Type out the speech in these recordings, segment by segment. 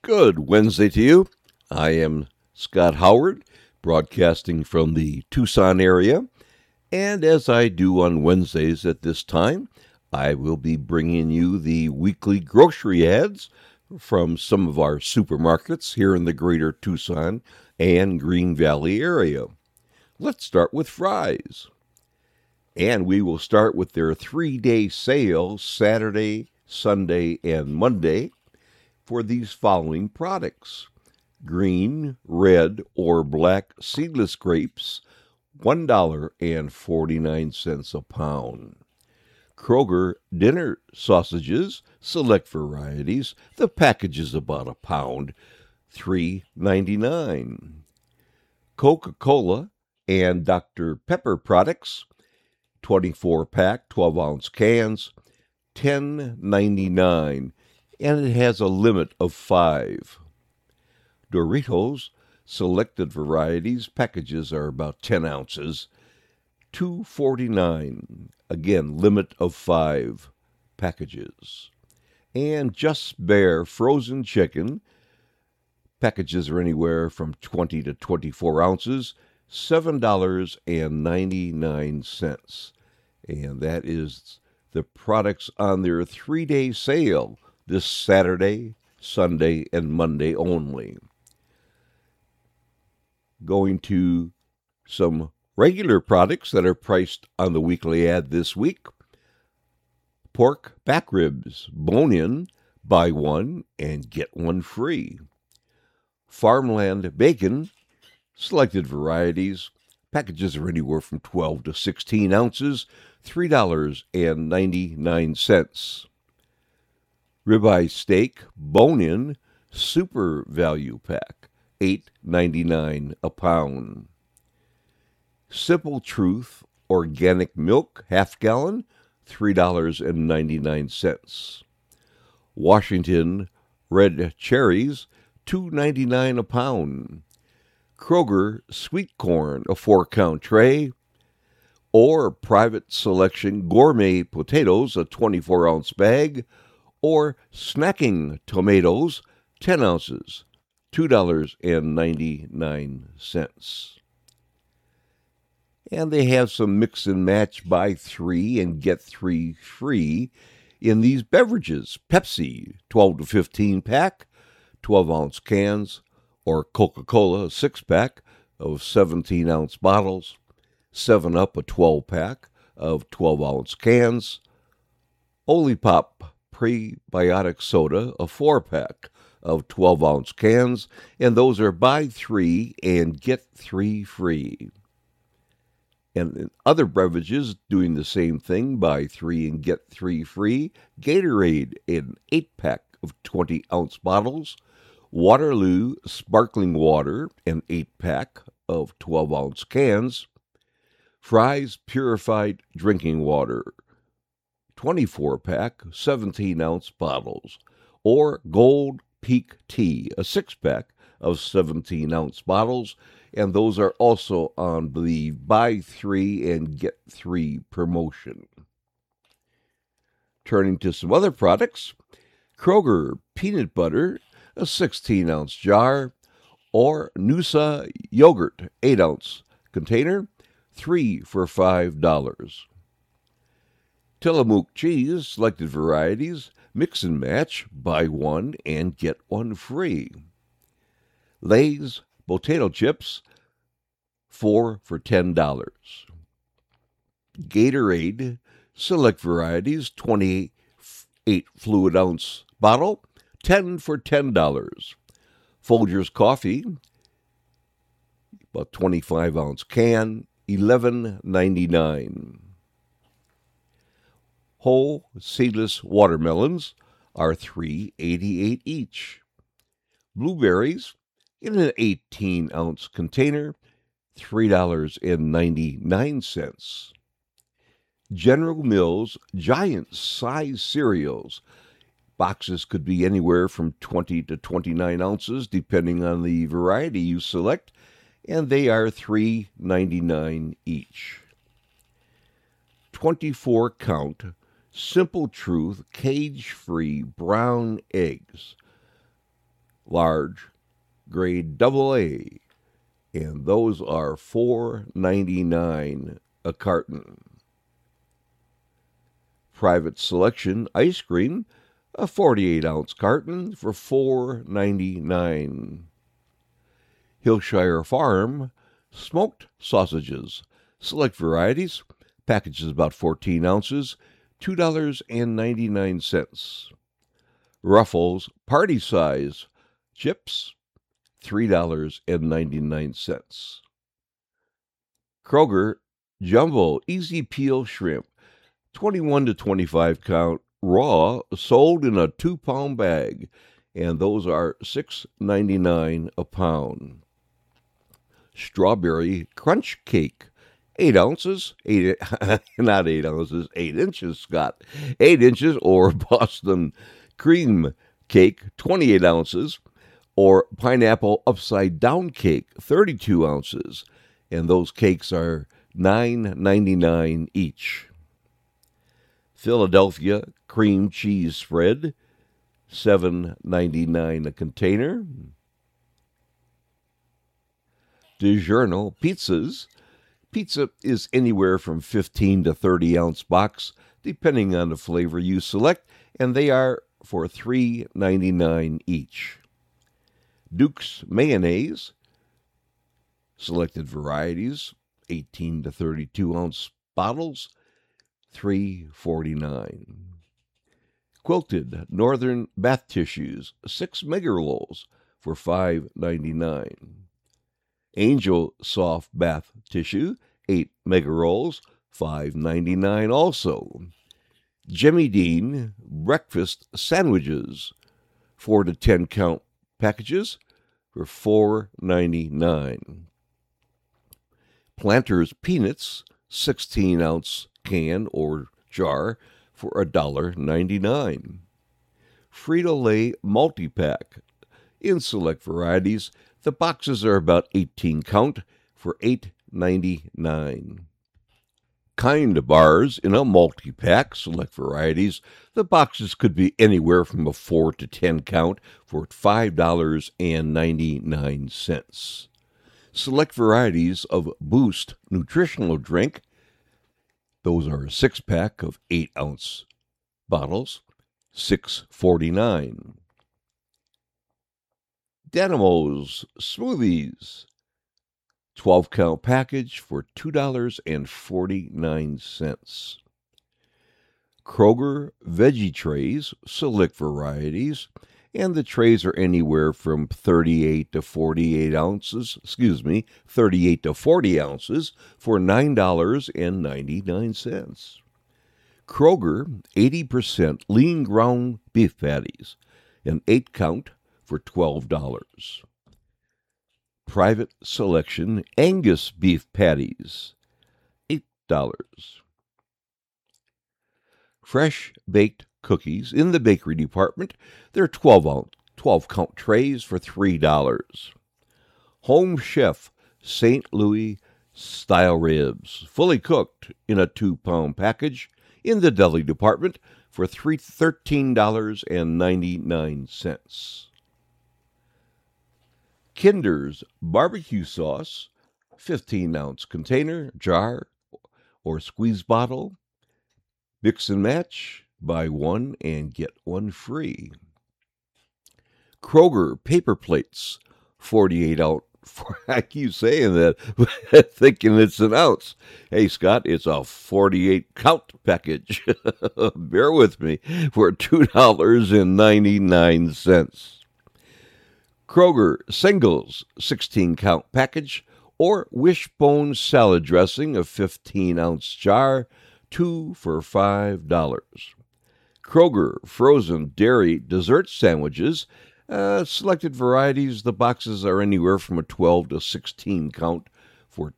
Good Wednesday to you. I am Scott Howard, broadcasting from the Tucson area. And as I do on Wednesdays at this time, I will be bringing you the weekly grocery ads from some of our supermarkets here in the greater Tucson and Green Valley area. Let's start with Fry's. And we will start with their 3-day sale Saturday, Sunday, and Monday for these following products. Green, red, or black seedless grapes, $1.49 a pound. Kroger dinner sausages, select varieties. The package is about a pound, $3.99. Coca-Cola and Dr. Pepper products, 24-pack, 12-ounce cans, $10.99, and it has a limit of 5. Doritos, selected varieties, packages are about 10 ounces, $2.49. Again, limit of 5 packages. And Just Bare frozen chicken, packages are anywhere from 20 to 24 ounces, $7.99. And that is the products on their 3-day sale this Saturday, Sunday, and Monday only. Going to some regular products that are priced on the weekly ad this week. Pork back ribs, bone-in, buy one and get one free. Farmland bacon, selected varieties, packages are anywhere from 12 to 16 ounces, $3.99. Ribeye steak, bone-in, super value pack, $8.99 a pound. Simple Truth organic milk, half gallon, $3.99. Washington red cherries, $2.99 a pound. Kroger sweet corn, a 4-count tray, or Private Selection gourmet potatoes, a 24-ounce bag, or snacking tomatoes, 10 ounces, $2.99. And they have some mix and match, buy 3 and get 3 free in these beverages. Pepsi, 12 to 15 pack, 12-ounce cans, or Coca-Cola, a 6-pack of 17-ounce bottles. 7-Up, a 12-pack of 12-ounce cans. Olipop prebiotic soda, a 4-pack of 12-ounce cans, and those are buy 3 and get 3 free. And other beverages doing the same thing, buy 3 and get 3 free. Gatorade, an 8-pack of 20-ounce bottles. Waterloo sparkling water, an 8-pack of 12-ounce cans. Fry's purified drinking water, 24-pack, 17-ounce bottles. Or Gold Peak tea, a 6-pack of 17-ounce bottles, and those are also on the buy 3 and get 3 promotion. Turning to some other products, Kroger peanut butter, a 16-ounce jar, or Noosa yogurt, 8-ounce container, 3 for $5. Tillamook cheese, selected varieties, mix and match, buy 1 and get 1 free. Lay's potato chips, 4 for $10. Gatorade, select varieties, 28 fluid ounce bottle, 10 for $10. Folgers coffee, about 25-ounce can, $11.99. Whole seedless watermelons are $3.88 each. Blueberries in an 18-ounce container, $3.99. General Mills giant size cereals. Boxes could be anywhere from 20 to 29 ounces, depending on the variety you select, and they are $3.99 each. 24-count Simple Truth cage-free brown eggs, large, grade AA, and those are $4.99 a carton. Private Selection ice cream, a 48-ounce carton for $4.99. Hillshire Farm smoked sausages, select varieties, packages about 14 ounces, $2.99. Ruffles party size chips, $3.99. Kroger Jumbo Easy Peel Shrimp, 21 to 25 count, raw, sold in a 2-pound bag, and those are $6.99 a pound. Strawberry Crunch Cake, 8 ounces, 8 not 8 ounces, 8 inches, Scott, 8 inches, or Boston Cream Cake, 28 ounces, or Pineapple Upside Down Cake, 32 ounces, and those cakes are $9.99 each. Philadelphia Cream Cheese Spread, $7.99 a container. DiGiorno Pizzas. Pizza is anywhere from 15 to 30-ounce box, depending on the flavor you select, and they are for $3.99 each. Duke's Mayonnaise, selected varieties, 18 to 32-ounce bottles, $3.49. Quilted Northern Bath Tissues, 6 mega rolls for $5.99. Angel Soft Bath Tissue, 8 mega rolls, $5.99 also. Jimmy Dean Breakfast Sandwiches, 4 to 10 count packages for $4.99. Planters Peanuts, 16-ounce can or jar for $1.99. Frito-Lay Multi-Pack, in select varieties, the boxes are about 18 count for $8.99. Kind bars in a multi-pack, select varieties, the boxes could be anywhere from a 4 to 10 count for $5.99. Select varieties of Boost nutritional drink, those are a 6-pack of 8-ounce bottles, $6.49. Dynamos Smoothies, 12-count package for $2.49. Kroger Veggie Trays, select varieties, and the trays are anywhere from 38 to 40 ounces for $9.99. Kroger 80% lean ground beef patties, an 8-count for $12. Private Selection Angus beef patties, $8. Fresh baked cookies in the bakery department, they're 12-count trays for $3. Home Chef St. Louis style ribs, fully cooked in a 2-pound package in the deli department for $13.99. Kinder's barbecue sauce, 15-ounce container, jar, or squeeze bottle. Mix and match, buy one and get one free. Kroger paper plates, 48-ounce. I keep saying that, thinking it's an ounce. Hey, Scott, it's a 48-count package. Bear with me, for $2.99. Kroger Singles 16-count package or Wishbone salad dressing, a 15-ounce jar, 2 for $5. Kroger frozen dairy dessert sandwiches, selected varieties, the boxes are anywhere from a 12 to 16 count for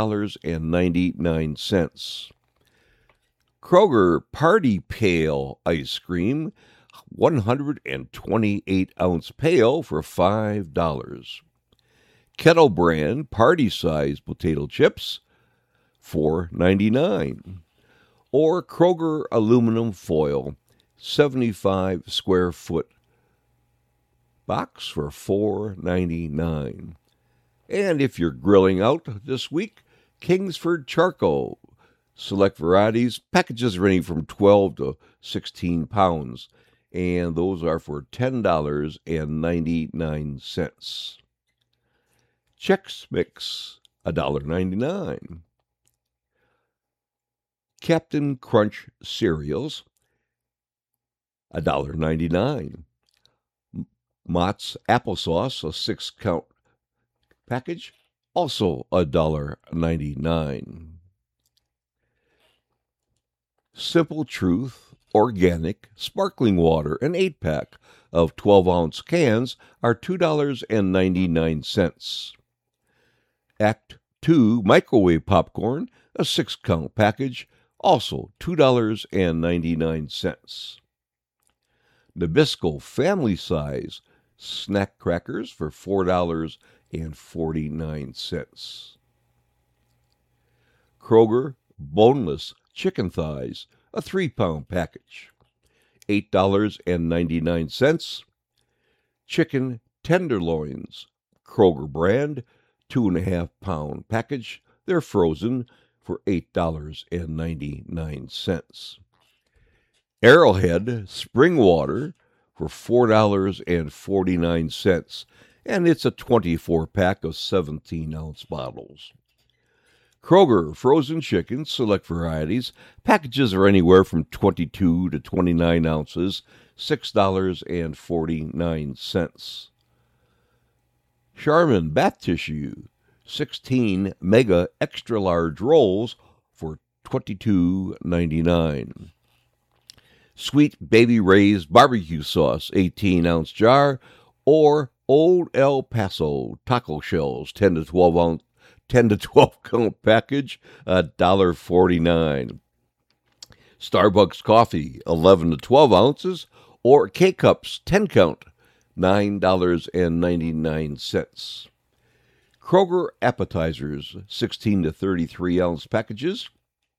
$2.99. Kroger Party Pail ice cream, 128-ounce pail for $5. Kettle Brand Party Size Potato Chips, $4.99. Or Kroger Aluminum Foil, 75 square foot box for $4.99. And if you're grilling out this week, Kingsford Charcoal. Select varieties, packages ranging from 12 to 16 pounds, and those are for $10.99. Chex Mix, $1.99. Captain Crunch cereals, $1.99. Mott's applesauce, a 6-count package, also $1.99. Simple Truth organic sparkling water, an 8-pack of 12-ounce cans, are $2.99. Act 2 microwave popcorn, a 6-count package, also $2.99. Nabisco family size snack crackers for $4.49. Kroger boneless chicken thighs, a 3-pound package, $8.99. Chicken tenderloins, Kroger brand, 2.5-pound package. They're frozen for $8.99. Arrowhead spring water for $4.49, and it's a 24-pack of 17-ounce bottles. Kroger frozen chicken, select varieties. Packages are anywhere from 22 to 29 ounces, $6.49. Charmin bath tissue, 16 mega extra large rolls for $22.99. Sweet Baby Ray's barbecue sauce, 18-ounce jar, or Old El Paso taco shells, 10 to 12 count package, $1.49. Starbucks coffee, 11 to 12 ounces, or K-Cups, 10 count, $9.99. Kroger appetizers, 16 to 33 ounce packages,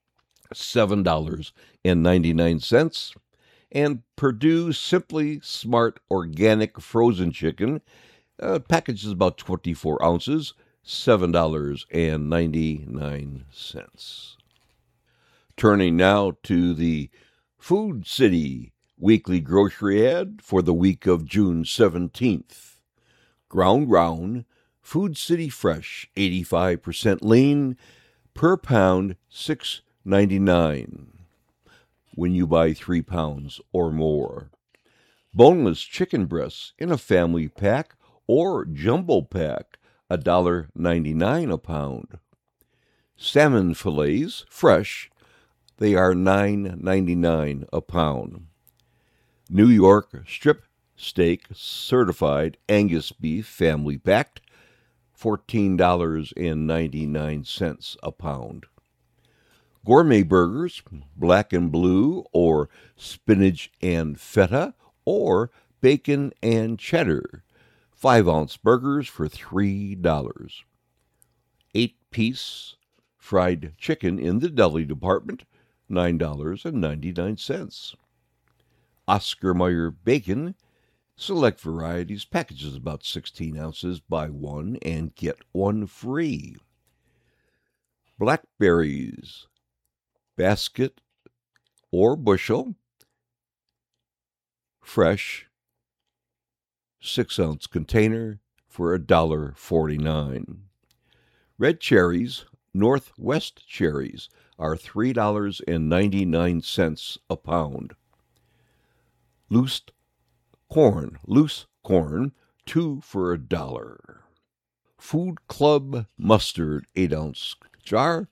$7.99. And Perdue Simply Smart Organic Frozen Chicken, package is about 24 ounces, $7.99. Turning now to the Food City weekly grocery ad for the week of June 17th. Ground Round, Food City Fresh, 85% lean, per pound, $6.99. When you buy 3 pounds or more. Boneless chicken breasts in a family pack or jumbo pack, $1.99 a pound. Salmon fillets, fresh, they are $9.99 a pound. New York strip steak, certified Angus beef, family packed, $14.99 a pound. Gourmet burgers, black and blue, or spinach and feta, or bacon and cheddar. 5-ounce burgers for $3. 8-piece fried chicken in the deli department, $9.99. Oscar Mayer bacon, select varieties, packages about 16 ounces, buy one and get one free. Blackberries, basket or bushel, fresh, 6-ounce container for $1.49. Red cherries, Northwest cherries, are $3.99 a pound. Loose corn, 2 for $1. Food Club mustard, 8-ounce jar,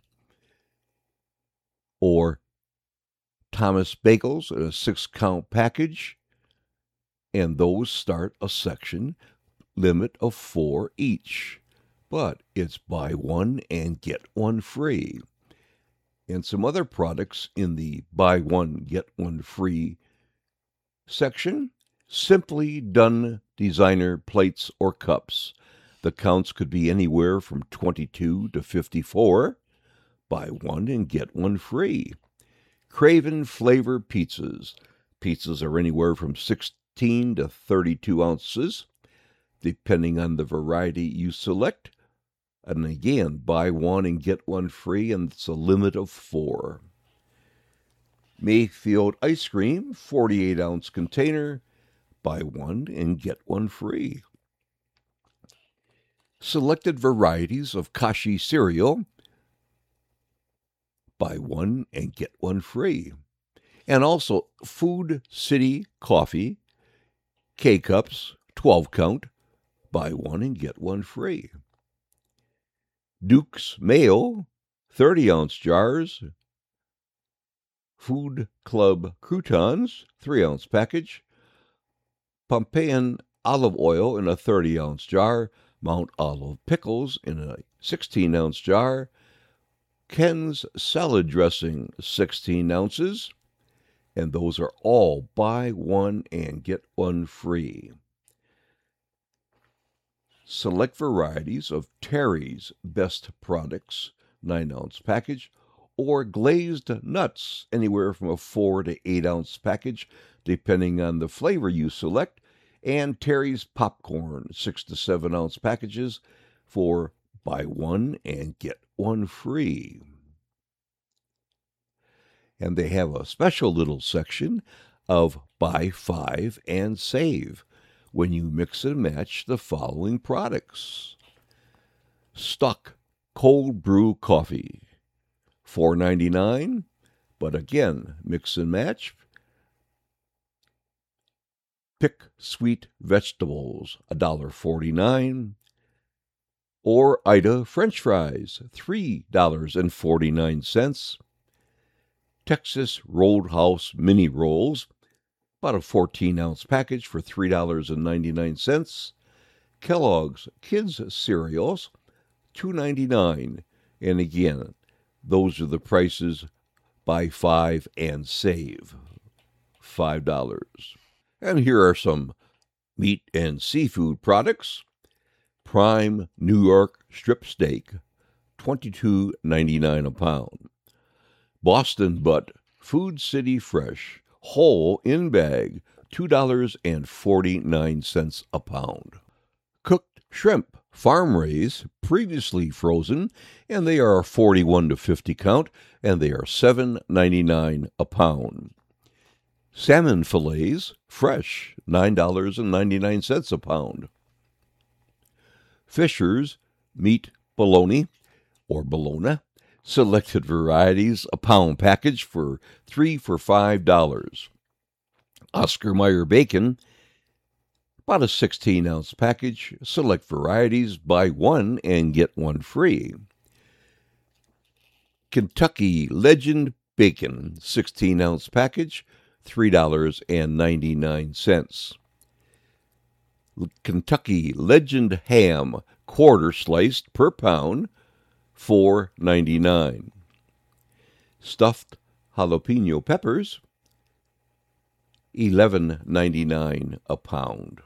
or Thomas Bagels in a 6-count package, and those start a section limit of 4 each. But it's buy one and get one free. And some other products in the buy one, get one free section, Simply Done designer plates or cups. The counts could be anywhere from 22 to 54. Buy one and get one free. Craven Flavor pizzas. Pizzas are anywhere from 16 to 32 ounces. depending on the variety you select. And again, buy one and get one free, and it's a limit of 4. Mayfield ice cream, 48-ounce container, buy one and get one free. Selected varieties of Kashi cereal, buy one and get one free. And also Food City coffee, K-Cups, 12 count, buy one and get one free. Duke's Mayo, 30-ounce jars. Food Club croutons, 3-ounce package. Pompeian olive oil in a 30-ounce jar. Mount Olive pickles in a 16-ounce jar. Ken's salad dressing, 16 ounces. And those are all buy one and get one free. Select varieties of Terry's Best Products, 9-ounce package, or glazed nuts, anywhere from a 4 to 8-ounce package, depending on the flavor you select, and Terry's popcorn, 6 to 7-ounce packages, for buy one and get one free. And they have a special little section of buy 5 and save when you mix and match the following products. Stuck cold brew coffee, $4.99, but again, mix and match. Pick sweet vegetables, $1.49. Or Ida French fries, $3.49. Texas Roadhouse mini rolls, about a 14-ounce package for $3.99. Kellogg's Kids cereals, $2.99. And again, those are the prices. Buy 5 and save $5. And here are some meat and seafood products. Prime New York strip steak, $22.99 a pound. Boston Butt Food City Fresh whole in bag, $2.49 a pound. Cooked shrimp, farm raised, previously frozen, and they are 41 to 50 count, and they are $7.99 a pound. Salmon fillets, fresh, $9.99 a pound. Fisher's meat bologna, or bologna, selected varieties, a pound package for $3 for $5. Oscar Mayer bacon, about a 16-ounce package, select varieties, buy one and get one free. Kentucky Legend bacon, 16-ounce package, $3.99. Kentucky Legend ham, quarter sliced per pound, $4.99. Stuffed jalapeno peppers, $11.99 a pound.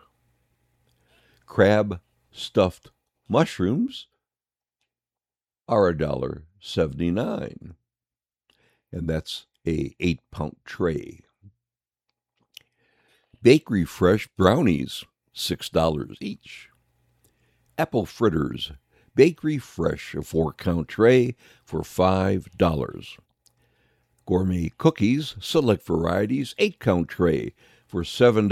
Crab stuffed mushrooms are $1.79, and that's a 8-pound tray. Bakery Fresh brownies, $6 each. Apple fritters, Bakery Fresh, a 4-count tray for $5. Gourmet cookies, select varieties, 8-count tray for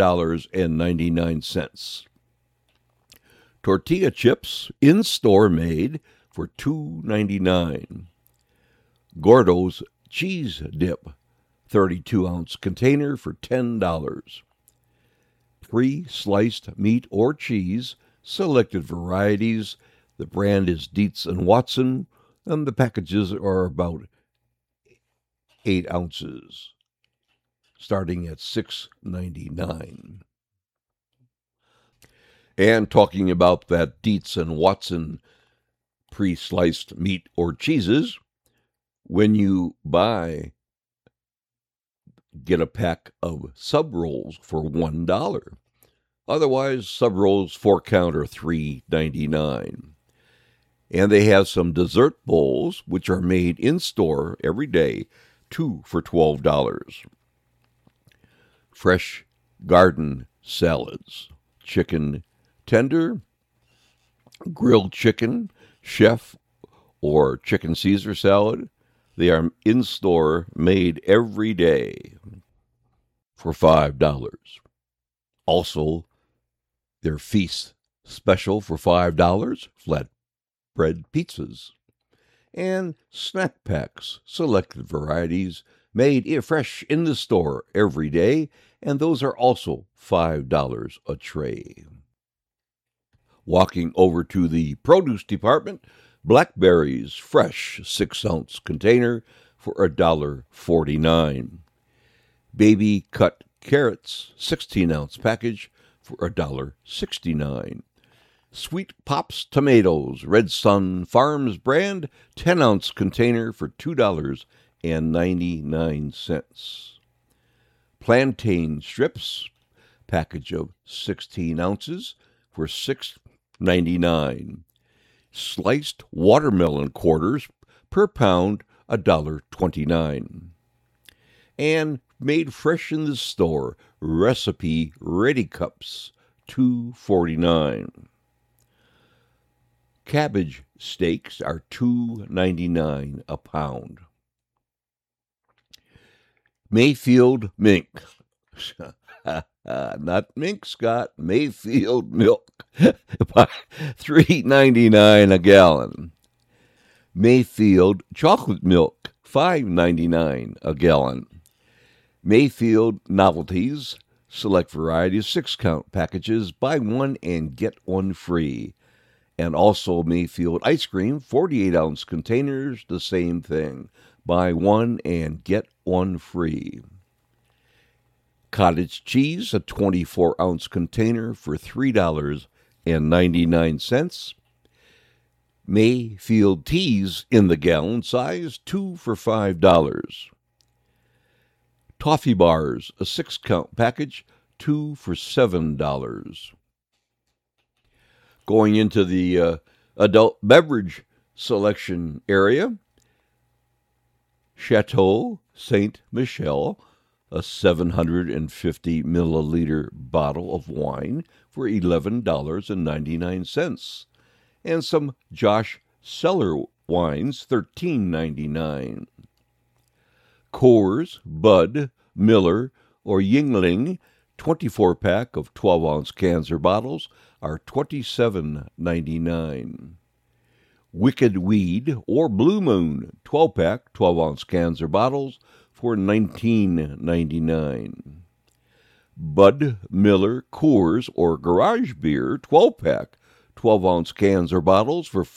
$7.99. Tortilla chips, in-store made, for $2.99. Gordo's cheese dip, 32-ounce container for $10. Pre-sliced meat or cheese, selected varieties. The brand is Dietz & Watson, and the packages are about 8 ounces, starting at $6.99. And talking about that Dietz & Watson pre-sliced meat or cheeses, when you get a pack of sub rolls for $1. Otherwise, sub rolls 4-count are $3.99. And they have some dessert bowls, which are made in store every day, 2 for $12. Fresh garden salads, chicken tender, grilled chicken, chef, or chicken Caesar salad. They are in store, made every day for $5. Also, their feast special for $5, flatbread pizzas. And snack packs, selected varieties, made fresh in the store every day, and those are also $5 a tray. Walking over to the produce department, blackberries, fresh 6-ounce container for $1.49. Baby cut carrots, 16-ounce package for $1.69. Sweet Pops tomatoes, Red Sun Farms brand, 10-ounce container for $2.99. Plantain strips, package of 16 ounces for $6.99. Sliced watermelon quarters per pound, $1.29. And made fresh in the store, recipe ready cups, $2.49. Cabbage steaks are $2.99 a pound. Mayfield mink. Not mink, Scott. Mayfield milk. $3.99 a gallon. Mayfield chocolate milk, $5.99 a gallon. Mayfield novelties, select varieties, 6-count packages, buy one and get one free. And also Mayfield ice cream, 48-ounce containers, the same thing. Buy one and get one free. Cottage cheese, a 24-ounce container for $3.99. Mayfield teas in the gallon size, 2 for $5. Toffee bars, a 6-count package, 2 for $7. Going into the adult beverage selection area, Chateau Ste. Michelle, a 750 milliliter bottle of wine for $11.99. And some Josh Cellar wines, $13.99. Coors, Bud, Miller, or Yuengling 24-pack of 12-ounce cans or bottles are $27.99. Wicked Weed or Blue Moon 12-pack 12-ounce cans or bottles for $19.99. Bud, Miller, Coors, or Garage Beer 12-pack 12-ounce cans or bottles for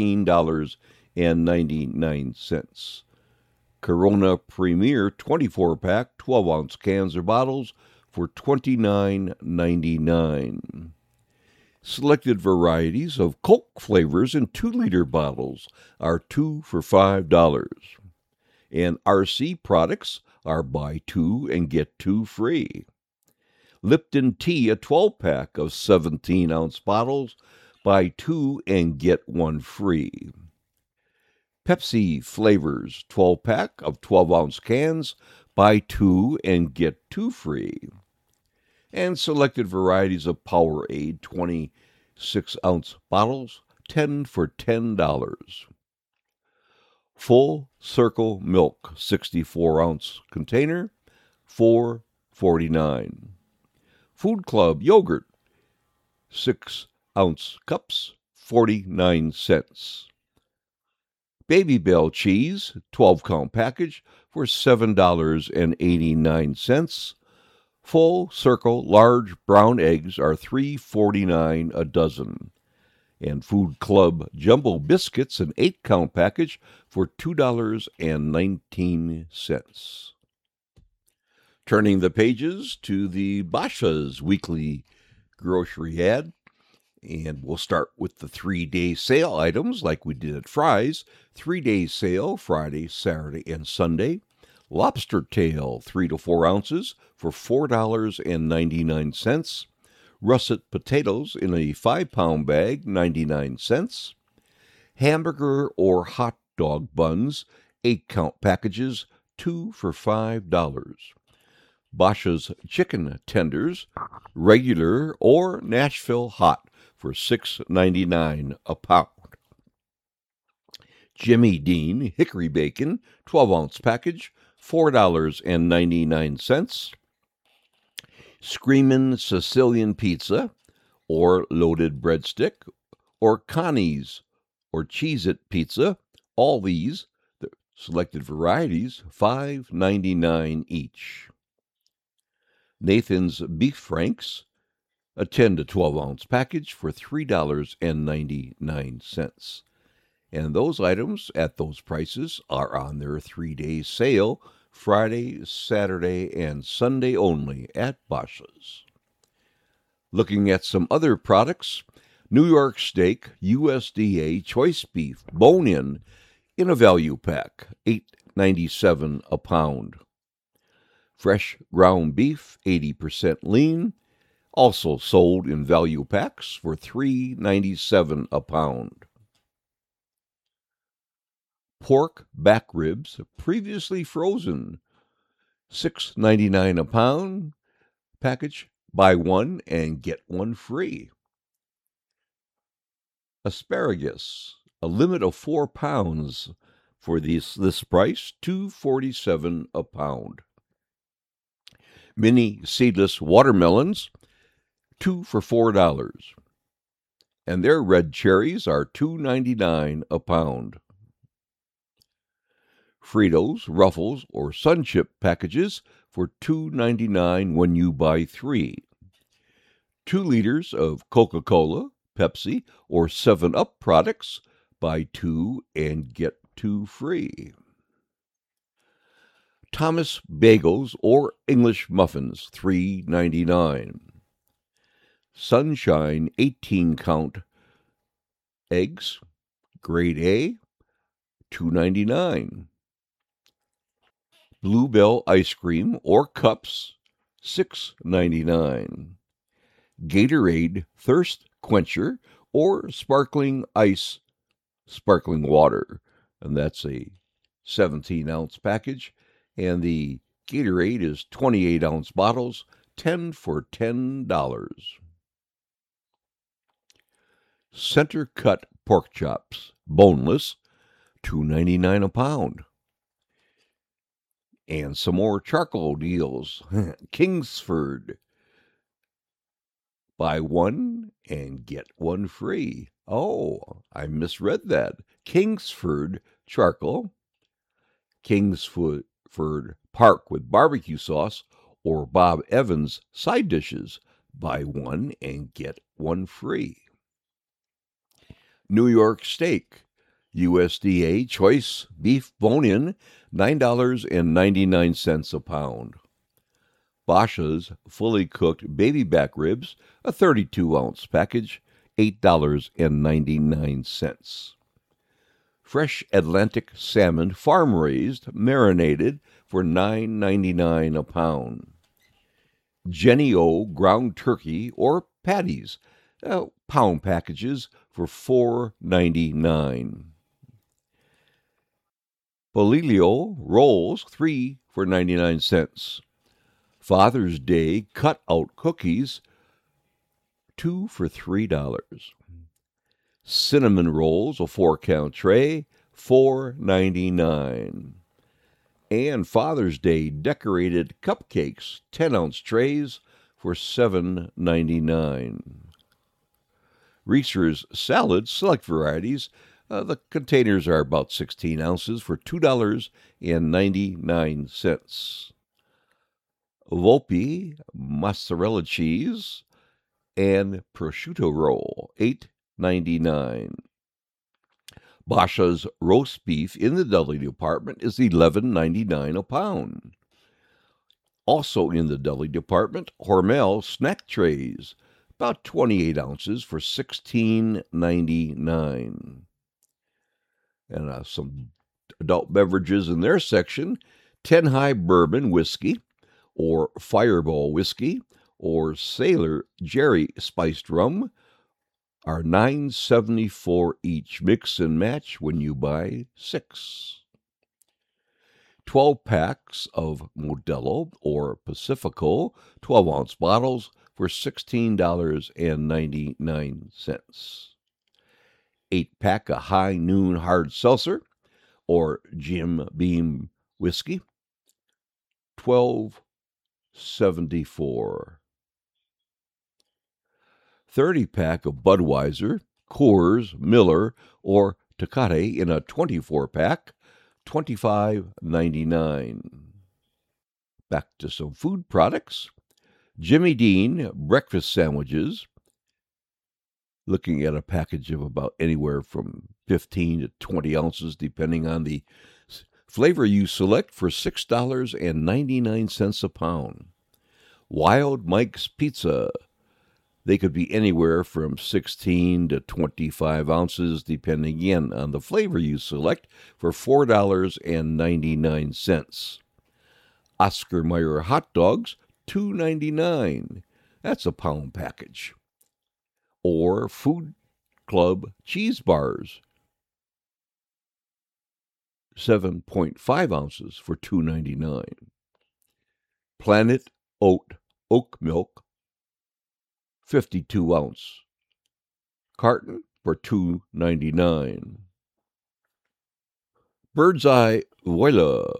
$14.99. Corona Premier 24-pack 12-ounce cans or bottles for $29.99. Selected varieties of Coke flavors in 2-liter bottles are 2 for $5. And RC products are buy 2 and get 2 free. Lipton Tea, a 12-pack of 17-ounce bottles, buy 2 and get 1 free. Pepsi flavors, 12-pack of 12-ounce cans, buy 2 and get 2 free. And selected varieties of Powerade 26-ounce bottles, 10 for $10. Full Circle Milk 64-ounce container, $4.49. Food Club yogurt 6-ounce cups, 49 cents. Baby Bell cheese 12-count package for $7.89. Full Circle large brown eggs are $3.49 a dozen. And Food Club jumbo biscuits, an 8-count package for $2.19. Turning the pages to the Basha's weekly grocery ad. And we'll start with the 3-day sale items like we did at Fry's. 3-day sale, Friday, Saturday, and Sunday. Lobster tail, 3 to 4 ounces for $4.99. Russet potatoes in a 5-pound bag, 99 cents. Hamburger or hot dog buns, 8-count packages, 2 for $5. Basha's chicken tenders, regular or Nashville hot, for $6.99 a pound. Jimmy Dean Hickory Bacon, 12-ounce package, $4.99. Screamin' Sicilian Pizza, or loaded breadstick, or Connie's, or Cheez-It Pizza. All these, the selected varieties, $5.99 each. Nathan's Beef Franks, a 10 to 12-ounce package for $3.99. And those items at those prices are on their 3-day sale, Friday, Saturday, and Sunday only at Bosch's. Looking at some other products, New York Steak USDA Choice Beef Bone-In a value pack, $8.97 a pound. Fresh ground beef, 80% lean, also sold in value packs for $3.97 a pound. Pork back ribs, previously frozen, $6.99 a pound. Package, buy one and get one free. Asparagus, a limit of 4 pounds for this price, $2.47 a pound. Mini seedless watermelons, 2 for $4. And their red cherries are $2.99 a pound. Fritos, Ruffles, or Sun Chip packages for $2.99 when you buy 3. 2 liters of Coca-Cola, Pepsi, or 7-Up products, buy 2 and get 2 free. Thomas Bagels or English Muffins, $3.99. Sunshine 18-count eggs, grade A, $2.99. Bluebell ice cream or cups, $6.99. Gatorade Thirst Quencher or sparkling ice sparkling water, and that's a 17-ounce package, and the Gatorade is 28-ounce bottles, 10 for $10. Center cut pork chops, boneless, $2.99 a pound. And some more charcoal deals. Kingsford, buy one and get one free. Oh, I misread that. Kingsford charcoal, Kingsford Park with barbecue sauce, or Bob Evans side dishes. Buy one and get one free. New York Steak, USDA Choice Beef Bone-In, $9.99 a pound. Bosch's Fully Cooked Baby Back Ribs, a 32-ounce package, $8.99. Fresh Atlantic Salmon Farm-Raised, marinated for $9.99 a pound. Jenny O Ground Turkey or Patties, pound packages for $4.99. Bolilio Rolls, 3 for 99 cents. Father's Day Cut-Out Cookies, 2 for $3. Cinnamon Rolls, a 4-count tray, $4.99. And Father's Day Decorated Cupcakes, 10-ounce trays for $7.99. Reese's Salad Select Varieties, the containers are about 16 ounces for $2.99. Volpe Mozzarella Cheese and Prosciutto Roll, $8.99. Bosch's roast beef in the deli department is $11.99 a pound. Also in the deli department, Hormel snack trays, about 28 ounces for $16.99. And some adult beverages in their section, 10 High Bourbon Whiskey, or Fireball Whiskey, or Sailor Jerry Spiced Rum, are $9.74 each. Mix and match when you buy 6. 12 packs of Modelo or Pacifico, 12-ounce bottles for $16.99. 8-pack of High Noon Hard Seltzer or Jim Beam Whiskey, $12.74. 30-pack of Budweiser, Coors, Miller, or Tecate in a 24-pack, $25.99. Back to some food products. Jimmy Dean breakfast sandwiches, looking at a package of about anywhere from 15 to 20 ounces, depending on the flavor you select, for $6.99 a pound. Wild Mike's Pizza, they could be anywhere from 16 to 25 ounces, depending again on the flavor you select, for $4.99. Oscar Mayer hot dogs, $2.99. That's a pound package. Or Food Club cheese bars, 7.5 ounces for $2.99. Planet Oat oat milk, 52-ounce carton for $2.99. Bird's Eye Voila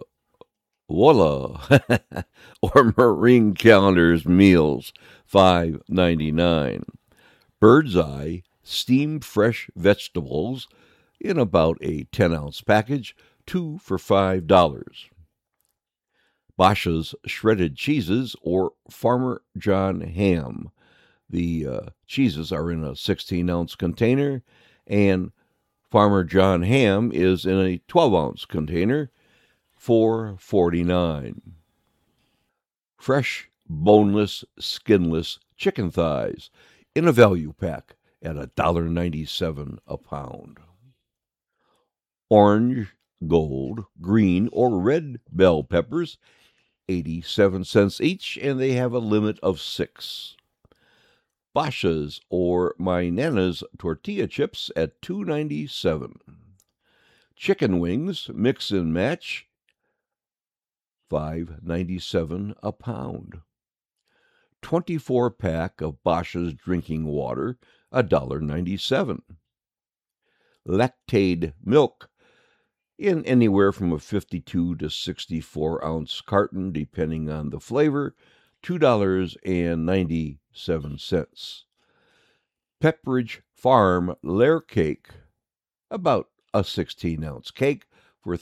or Marine Callender's meals, $5.99. Bird's Eye steamed fresh vegetables in about a 10-ounce package, 2 for $5. Basha's shredded cheeses or Farmer John ham. The cheeses are in a 16-ounce container, and Farmer John ham is in a 12-ounce container, $4.49. Fresh, boneless, skinless chicken thighs in a value pack at $1.97 a pound. Orange, gold, green, or red bell peppers, 87 cents each, and they have a limit of 6. Basha's or My Nana's tortilla chips at $2.97. Chicken wings, mix and match, $5.97 a pound. 24-pack of Basha's drinking water, $1.97. Lactaid milk in anywhere from a 52 to 64-ounce carton, depending on the flavor, $2.97. Pepperidge Farm layer cake, about a 16-ounce cake, for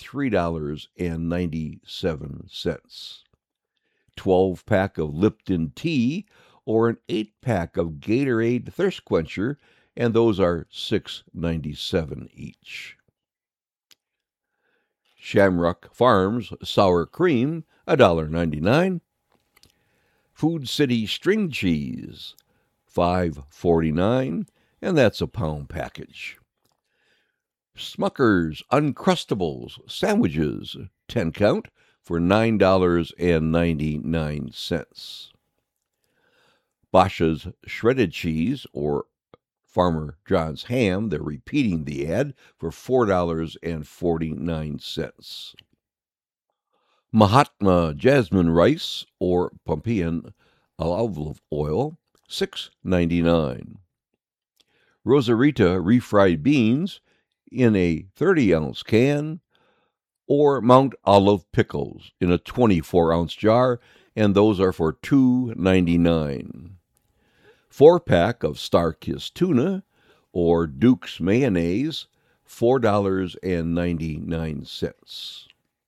$3.97. 12-pack of Lipton tea or an 8-pack of Gatorade Thirst Quencher, and those are $6.97 each. Shamrock Farms sour cream, $1.99. Food City string cheese, $5.49, and that's a pound package. Smucker's Uncrustables sandwiches, 10 count, for $9.99. Basha's shredded cheese or Farmer John's ham, they're repeating the ad, for $4.49. Mahatma jasmine rice or Pompeian olive oil, $6.99. Rosarita refried beans in a 30-ounce can, or Mount Olive pickles in a 24-ounce jar, and those are for $2.99. 4-pack of Star-Kissed tuna or Duke's mayonnaise, $4.99.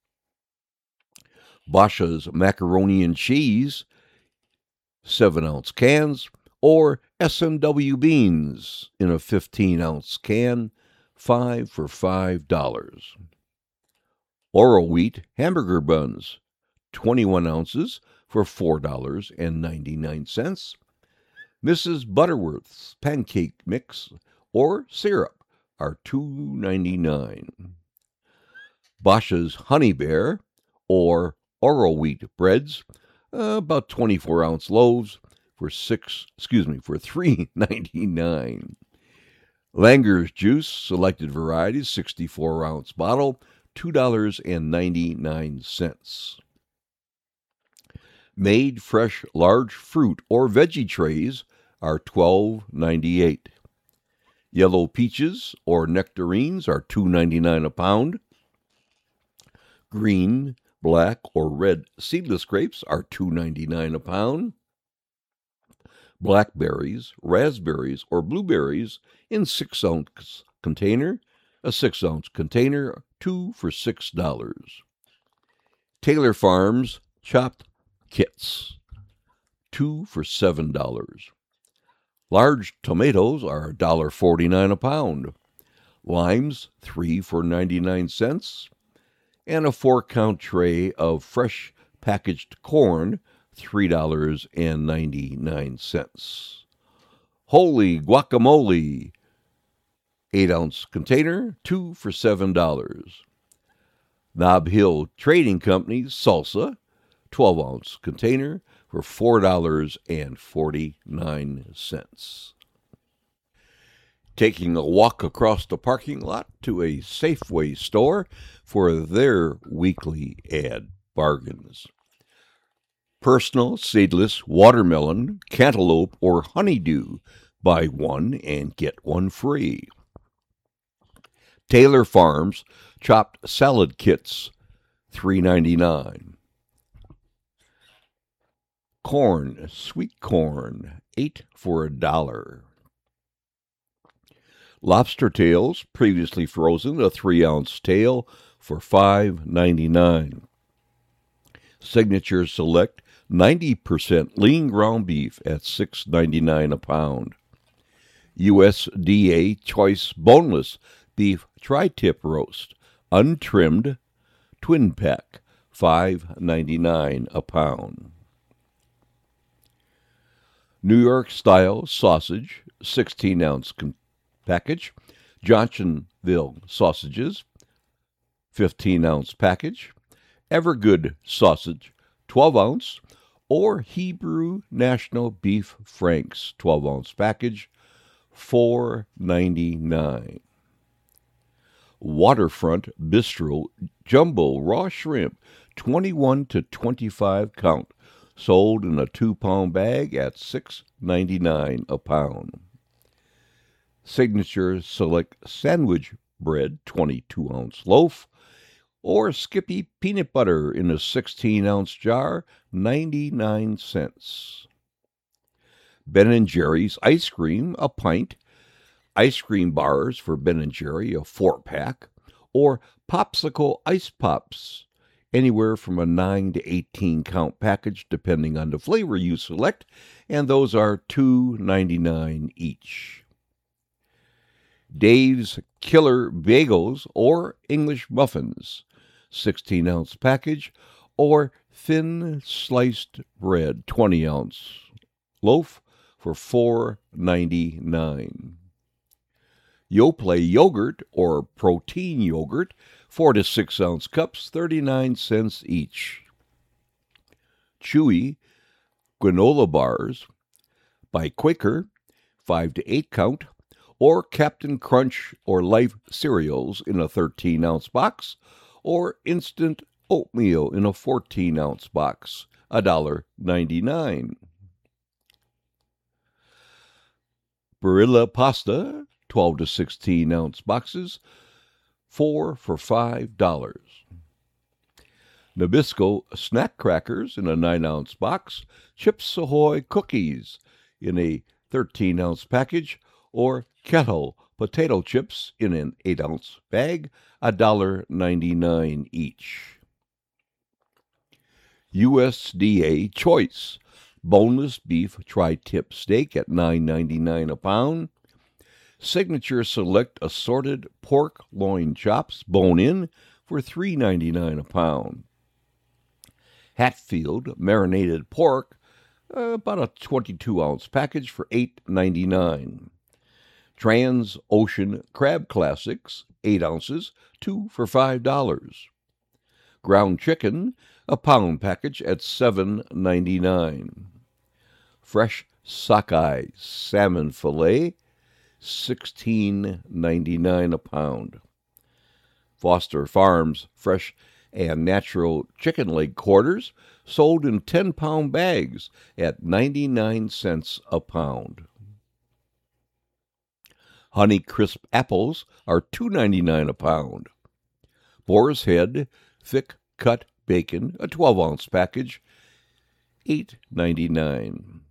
Basha's macaroni and cheese, 7-ounce cans, or S&W beans in a 15-ounce can, 5 for $5. Oro wheat hamburger buns, 21 ounces for $4.99. Mrs. Butterworth's pancake mix or syrup are $2.99. Basha's Honey Bear or Oro wheat breads, about 24-ounce loaves for $3.99. Langer's juice, selected varieties, 64-ounce bottle, $2.99. Made fresh large fruit or veggie trays are $12.98. Yellow peaches or nectarines are $2.99 a pound. Green, black, or red seedless grapes are $2.99 a pound. Blackberries, raspberries, or blueberries in 6-ounce container. A 6-ounce container, 2 for $6. Taylor Farms chopped kits, 2 for $7. Large tomatoes are $1.49 a pound. Limes, 3 for 99 cents. And a 4-count tray of fresh packaged corn, $3.99. Holy guacamole, 8-ounce container, 2 for $7. Nob Hill Trading Company's salsa, 12-ounce container for $4.49. Taking a walk across the parking lot to a Safeway store for their weekly ad bargains. Personal seedless watermelon, cantaloupe, or honeydew. Buy one and get one free. Taylor Farms chopped salad kits, $3.99. Corn, sweet corn, 8 for $1. Lobster tails, previously frozen, a 3-ounce tail for $5.99. Signature Select 90% lean ground beef at $6.99 a pound. USDA Choice Boneless Beef Tri-Tip Roast, untrimmed, twin pack, $5.99 a pound. New York Style Sausage, 16-ounce package. Johnsonville Sausages, 15-ounce package. Evergood Sausage, 12-ounce. Or Hebrew National Beef Franks, 12-ounce package, $4.99. Waterfront Bistro Jumbo Raw Shrimp, 21 to 25 count, sold in a 2-pound bag at $6.99 a pound. Signature Select Sandwich Bread, 22-ounce loaf, or Skippy Peanut Butter in a 16-ounce jar, 99 cents. Ben & Jerry's Ice Cream, a pint. Ice cream bars for Ben & Jerry, a 4-pack. Or Popsicle Ice Pops, anywhere from a 9 to 18 count package, depending on the flavor you select, and those are $2.99 each. Dave's Killer Bagels or English Muffins, 16-ounce package, or thin sliced bread, 20-ounce loaf for $4.99. Yoplait yogurt or protein yogurt, 4 to 6-ounce cups, 39 cents each. Chewy granola bars by Quaker, 5 to 8 count, or Captain Crunch or Life cereals in a 13-ounce box, or instant oatmeal in a 14-ounce box, $1.99. Barilla pasta, 12 to 16-ounce boxes, 4 for $5. Nabisco snack crackers in a 9-ounce box, Chips Ahoy cookies in a 13-ounce package, or Kettle potato chips in an 8-ounce bag, $1.99 each. USDA Choice boneless beef tri-tip steak at $9.99 a pound. Signature Select assorted pork loin chops, bone-in, for $3.99 a pound. Hatfield marinated pork, about a 22-ounce package for $8.99. Trans-Ocean Crab Classics, 8 ounces, 2 for $5. Ground chicken, a pound package at $7.99. Fresh sockeye salmon fillet, $16.99 a pound. Foster Farms fresh and natural chicken leg quarters sold in 10-pound bags at 99 cents a pound. Honey Crisp apples are $2.99 a pound. Boar's Head thick cut bacon, a 12-ounce package, $8.99.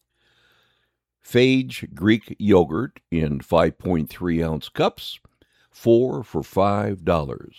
Phage Greek yogurt in 5.3-ounce cups, 4 for $5.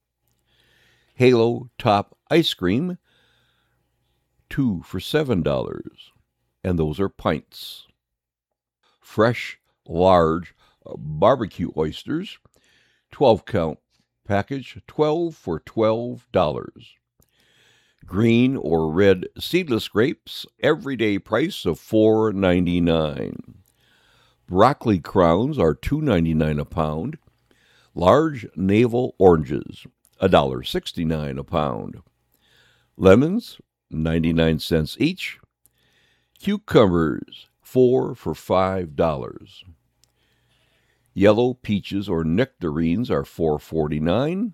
Halo Top ice cream, 2 for $7, and those are pints. Fresh large barbecue oysters, 12-count package, 12 for $12. Green or red seedless grapes, everyday price of $4.99. Broccoli crowns are $2.99 a pound. Large navel oranges, $1.69 a pound. Lemons, 99 cents each. Cucumbers, 4 for $5. Yellow peaches or nectarines are $4.49.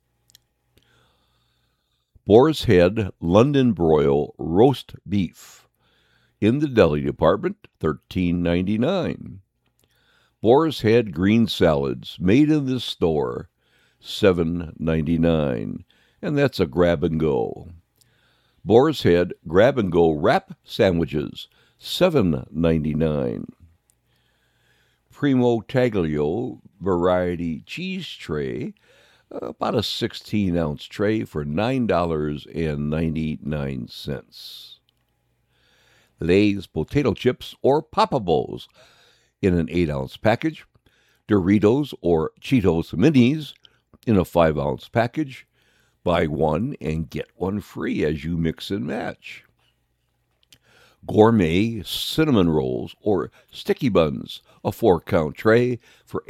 Boar's Head London broil roast beef in the deli department, $13.99. Boar's Head green salads made in the store, $7.99, and that's a grab and go. Boar's Head grab and go wrap sandwiches, $7.99. Primo Taglio variety cheese tray, about a 16-ounce tray for $9.99. Lay's potato chips or Poppables in an 8-ounce package. Doritos or Cheetos Minis in a 5-ounce package. Buy one and get one free as you mix and match. Gourmet cinnamon rolls or sticky buns, a 4-count tray for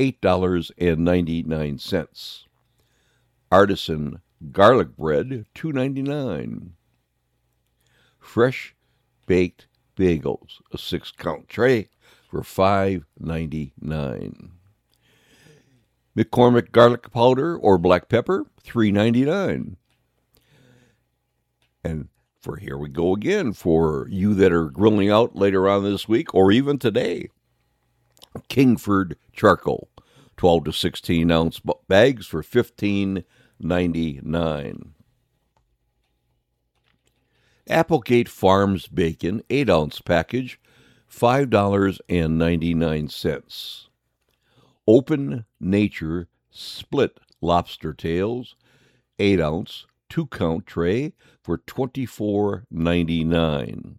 $8.99. Artisan garlic bread, $2.99. Fresh baked bagels, a 6-count tray for $5.99. McCormick garlic powder or black pepper, $3.99. And for here we go again, for you that are grilling out later on this week or even today, Kingford charcoal, 12 to 16-ounce bags for $15.99. Applegate Farms bacon, 8-ounce package, $5.99. Open Nature split lobster tails, 8-ounce, 2-count tray for $24.99.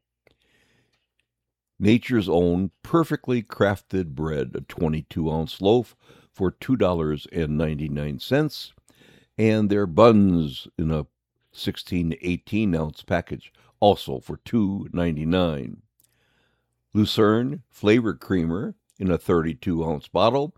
Nature's Own perfectly crafted bread, a 22-ounce loaf for $2.99, and their buns in a 16 to 18-ounce package, also for $2.99. Lucerne Flavor Creamer in a 32-ounce bottle,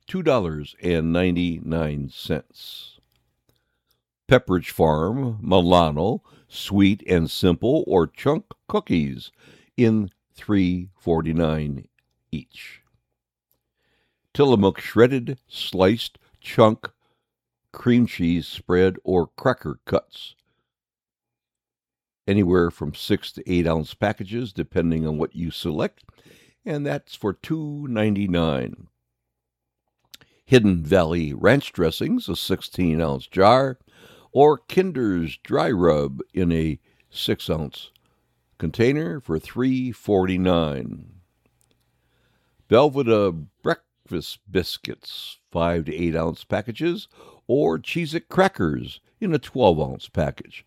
$2.99. Pepperidge Farm Milano Sweet and Simple or Chunk Cookies in $3.49 each. Tillamook Shredded Sliced Chunk Cream Cheese Spread or Cracker Cuts, anywhere from 6 to 8-ounce packages depending on what you select, and that's for $2.99. Hidden Valley Ranch Dressings, a 16-ounce jar, or Kinder's Dry Rub in a 6-ounce container for $3.49. Belvedere Breakfast Biscuits, 5 to 8-ounce packages, or Cheez-It Crackers in a 12-ounce package,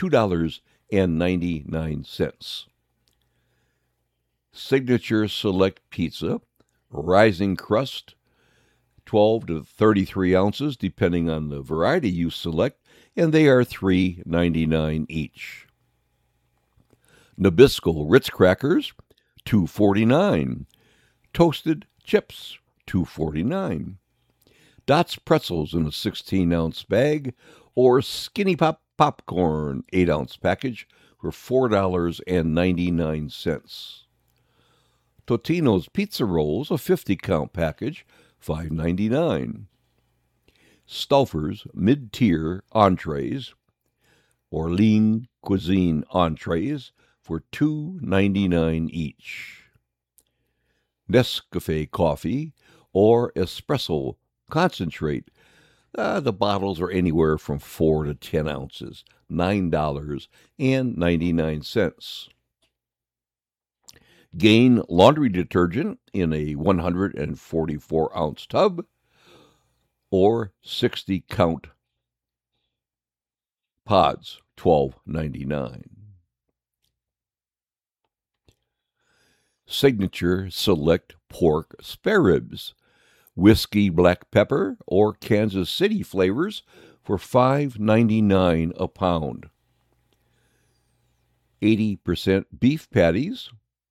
$2.99. Signature Select Pizza, Rising Crust, 12 to 33 ounces, depending on the variety you select, and they are $3.99 each. Nabisco Ritz Crackers, $2.49. Toasted Chips, $2.49. Dots Pretzels in a 16-ounce bag, or Skinny Pop Popcorn 8-ounce package for $4.99. Totino's Pizza Rolls, a 50-count package, $5.99. Stauffer's mid-tier entrees or lean cuisine entrees for $2.99 each. Nescafe coffee or espresso concentrate. The bottles are anywhere from 4 to 10 ounces, $9.99. Gain laundry detergent in a 144-ounce tub or 60-count pods, $12.99. Signature Select Pork Spare Ribs, whiskey black pepper or Kansas City flavors for $5.99 a pound. 80% beef patties,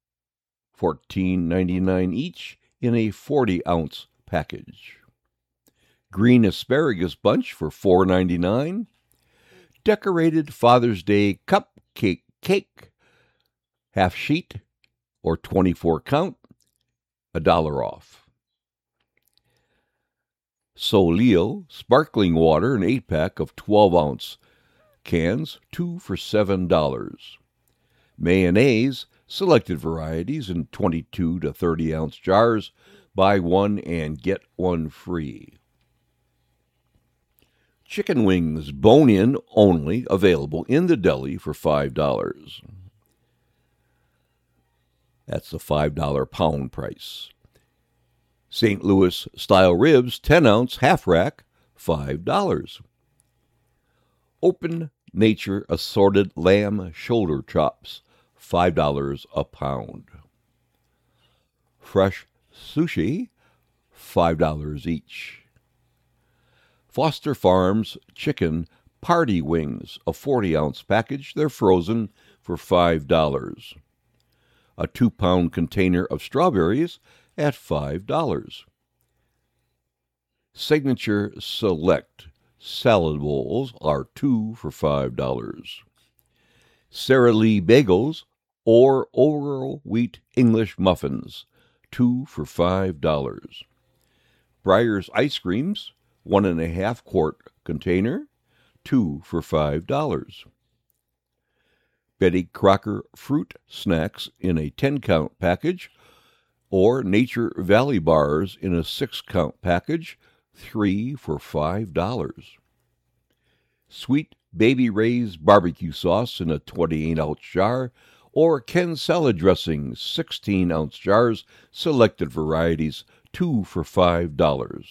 $14.99 each in a 40-ounce package. Green asparagus bunch for $4.99. Decorated Father's Day cupcake cake, half sheet or 24 count, $1 off. Solio sparkling water, an 8-pack of 12-ounce cans, 2 for $7. Mayonnaise, selected varieties in 22 to 30-ounce jars, buy one and get one free. Chicken wings, bone-in only, available in the deli for $5. That's the $5 pound price. St. Louis style ribs, 10-ounce half rack, $5. Open Nature assorted lamb shoulder chops, $5 a pound. Fresh sushi, $5 each. Foster Farms chicken party wings, a 40-ounce package. They're frozen for $5. A 2-pound container of strawberries at $5. Signature Select salad bowls are 2 for $5. Sara Lee bagels or Oral Wheat English muffins, 2 for $5. Breyer's ice creams, 1.5 quart container, 2 for $5. Betty Crocker fruit snacks in a 10-count package, or Nature Valley bars in a 6-count package, 3 for $5. Sweet Baby Ray's barbecue sauce in a 28-ounce jar, or Ken salad dressing, 16-ounce jars, selected varieties, 2 for $5.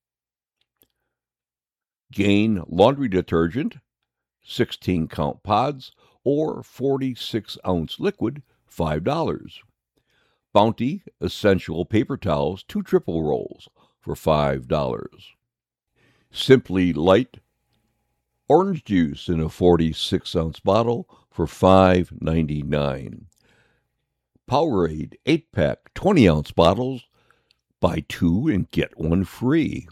Gain laundry detergent, 16-count pods, or 46-ounce liquid, $5. Bounty essential paper towels, 2 triple rolls for $5. Simply Light orange juice in a 46-ounce bottle for $5.99. Powerade 8-pack 20-ounce bottles, buy 2 and get 1 free.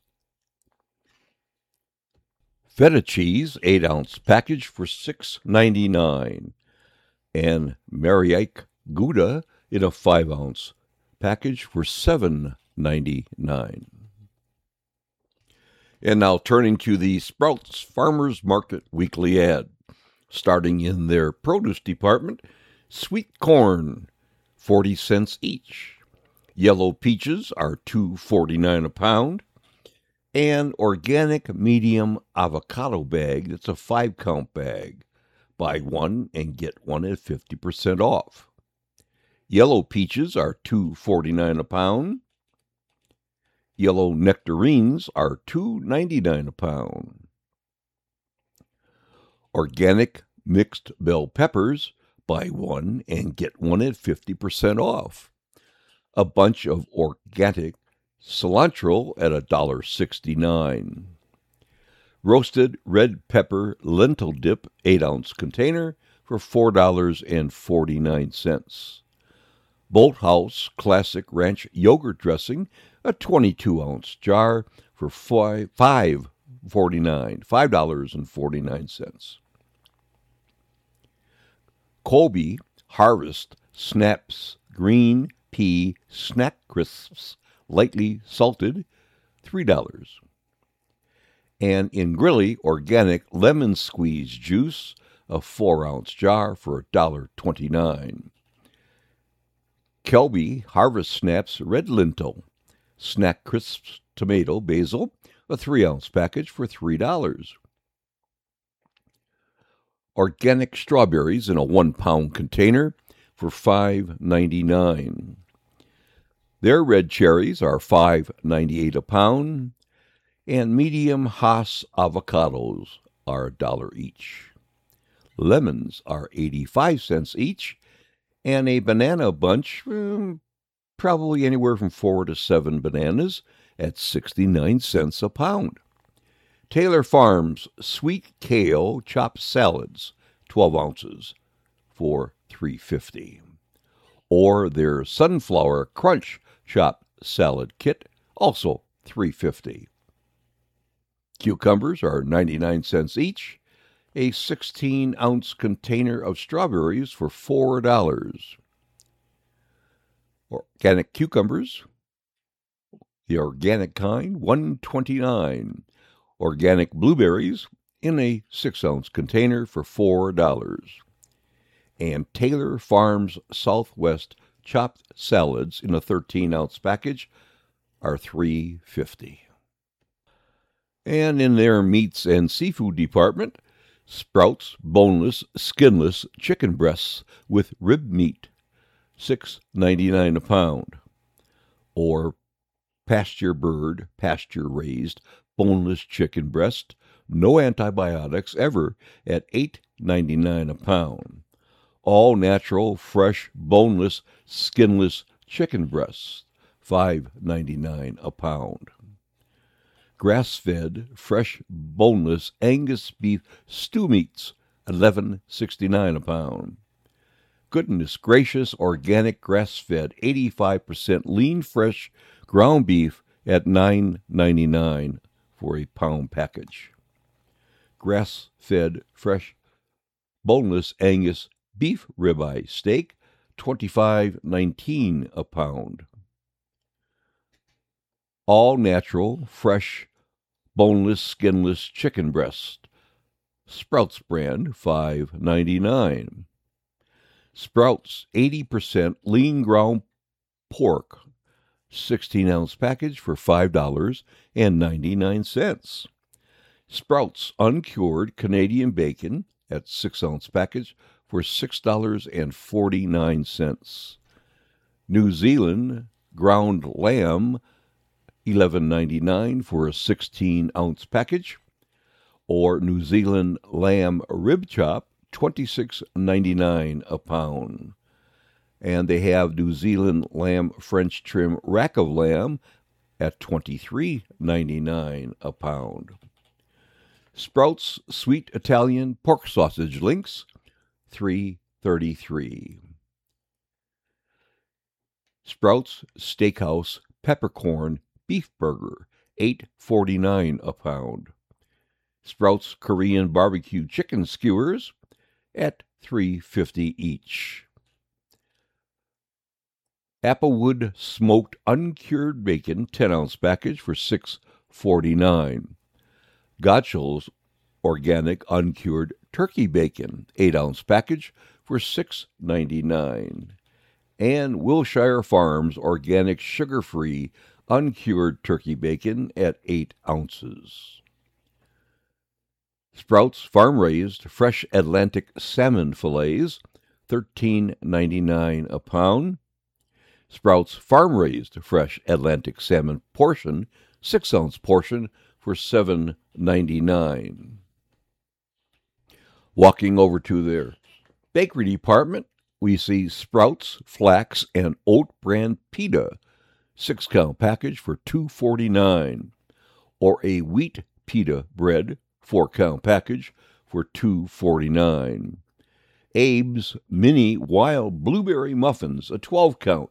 Feta cheese 8-ounce package for $6.99. And Mariake Gouda in a 5-ounce package for $7.99. And now turning to the Sprouts Farmers Market weekly ad. Starting in their produce department, sweet corn, 40 cents each. Yellow peaches are $2.49 a pound. And organic medium avocado bag, that's a 5-count bag. Buy one and get one at 50% off. Yellow peaches are $2.49 a pound. Yellow nectarines are $2.99 a pound. Organic mixed bell peppers, buy one and get one at 50% off. A bunch of organic cilantro at $1.69. Roasted red pepper lentil dip, 8-ounce container for $4.49. Bolthouse Classic Ranch yogurt dressing, a 22-ounce jar for $5.49. Colby Harvest Snaps Green Pea Snack Crisps, lightly salted, $3. And in Grilly, organic lemon squeeze juice, a 4-ounce jar for $1.29. Kelby Harvest Snaps Red Lentil, Snack Crisps Tomato Basil, a 3-ounce package for $3. Organic strawberries in a 1-pound container for $5.99. Their red cherries are $5.98 a pound, and medium Hass avocados are $1 each. Lemons are 85 cents each, and a banana bunch, probably anywhere from 4 to 7 bananas, at 69 cents a pound. Taylor Farms Sweet Kale Chopped Salads, 12 ounces, for $3.50. Or their Sunflower Crunch Chopped Salad Kit, also $3.50. Cucumbers are 99 cents each. A 16-ounce container of strawberries for $4. Organic cucumbers, the organic kind, $1.29. Organic blueberries in a 6-ounce container for $4. And Taylor Farms Southwest chopped salads in a 13-ounce package are $3.50. And in their meats and seafood department, Sprouts boneless, skinless chicken breasts with rib meat, $6.99 a pound. Or Pasture Bird, pasture-raised, boneless chicken breast, no antibiotics ever, at $8.99 a pound. All natural, fresh, boneless, skinless chicken breasts, $5.99 a pound. Grass-fed, fresh, boneless Angus beef stew meats, $11.69 a pound. Goodness gracious, organic grass-fed, 85% lean, fresh ground beef at $9.99 for a pound package. Grass-fed, fresh, boneless Angus beef ribeye steak, $25.19 a pound. All natural, fresh, boneless, skinless chicken breast, Sprouts brand, $5.99. Sprouts 80% lean ground pork, 16-ounce package for $5.99. Sprouts uncured Canadian bacon at 6-ounce package for $6.49. New Zealand ground lamb, $11.99 for a 16-ounce package. Or New Zealand lamb rib chop, $26.99 a pound. And they have New Zealand lamb French trim rack of lamb at $23.99 a pound. Sprouts sweet Italian pork sausage links, $3.33. Sprouts Steakhouse peppercorn beef burger, $8.49 a pound. Sprouts Korean barbecue chicken skewers at $3.50 each. Applewood smoked uncured bacon, 10-ounce package for $6.49. Gottschall's organic uncured turkey bacon, 8-ounce package for $6.99. And Wilshire Farms organic sugar-free uncured turkey bacon at 8 ounces. Sprouts farm-raised fresh Atlantic salmon fillets, $13.99 a pound. Sprouts farm-raised fresh Atlantic salmon portion, 6-ounce portion for $7.99. Walking over to their bakery department, we see Sprouts flax and oat brand pita, 6-count package for $2.49, or a wheat pita bread, 4-count package for $2.49. Abe's mini wild blueberry muffins, a 12-count,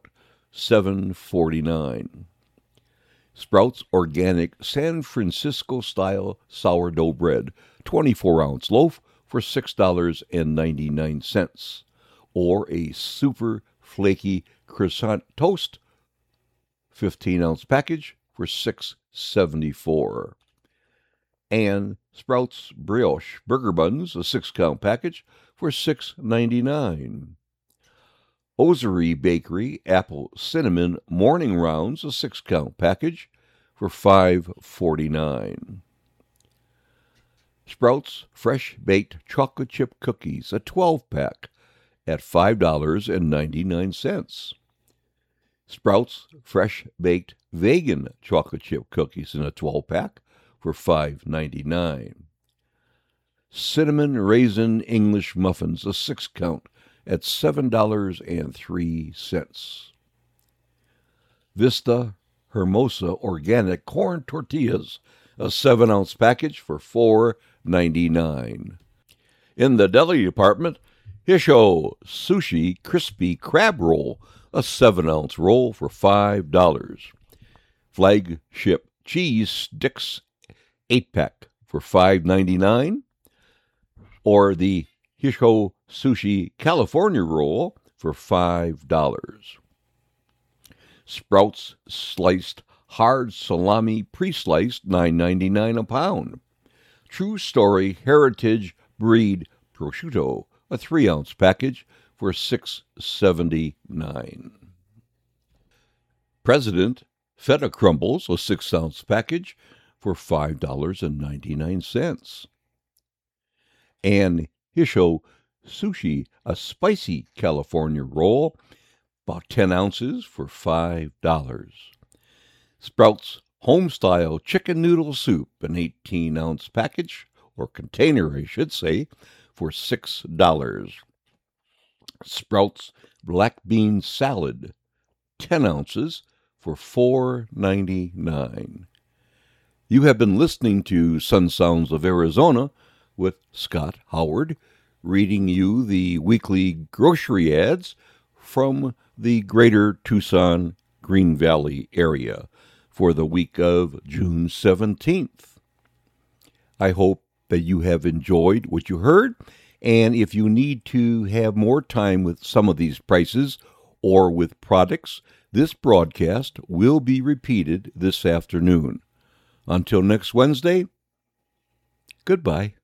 $7.49. Sprouts organic San Francisco style sourdough bread, 24-ounce loaf for $6.99, or a super flaky croissant toast, 15-ounce package for $6.74. and Sprouts Brioche Burger Buns, a 6-count package, for $6.99. Osery Bakery Apple Cinnamon Morning Rounds, a 6-count package, for $5.49. Sprouts Fresh Baked Chocolate Chip Cookies, a 12-pack, at $5.99. Sprouts Fresh Baked Vegan Chocolate Chip Cookies in a 12-pack for $5.99. Cinnamon Raisin English Muffins, a 6-count, at $7.03. Vista Hermosa Organic Corn Tortillas, a 7-ounce package for $4.99. In the deli department, Hisho Sushi Crispy Crab Roll, a 7-ounce roll for $5. Flagship Cheese Sticks 8-pack for $5.99. Or the Hisho Sushi California Roll for $5. Sprouts Sliced Hard Salami Pre-Sliced, $9.99 a pound. True Story Heritage Breed Prosciutto, a 3-ounce package for $6.79. President Feta Crumbles, a 6-ounce package for $5.99. And Hisho Sushi, a spicy California roll, about 10 ounces for $5. Sprouts Homestyle Chicken Noodle Soup, an 18-ounce package, or container, I should say, for $6. Sprouts Black Bean Salad, 10 ounces, for $4.99. You have been listening to Sun Sounds of Arizona with Scott Howard, reading you the weekly grocery ads from the greater Tucson, Green Valley area for the week of June 17th. I hope that you have enjoyed what you heard, and if you need to have more time with some of these prices or with products, this broadcast will be repeated this afternoon. Until next Wednesday, goodbye.